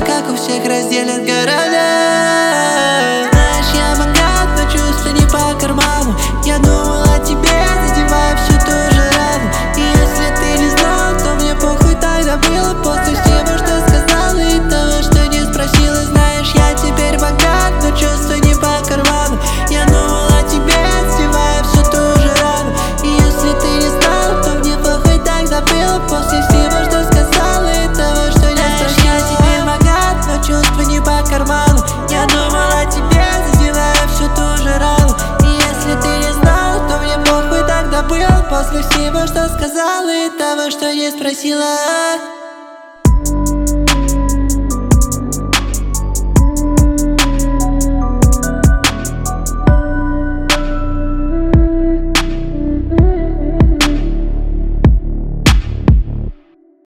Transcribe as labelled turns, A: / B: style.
A: как у всех разделят города. Знаешь, я богат, но чувства не по карману. Я думал о тебе, задевая всю ту же рану. И если ты не знал, то мне похуй, тогда было после всего, что сказала и того, что не спросила. Знаешь, я теперь богат, но чувства не по карману. Я думал о тебе, задевая всю ту же рану. И если ты не знал, то мне похуй, тогда было после всего, что сказала и того, что не спросила. Я теперь богат, но чувства не по карману. Я думал о тебе, задевая всю ту же рану. И если ты не знал, то мне похуй, тогда было после всего, что сказала и того, что не спросила.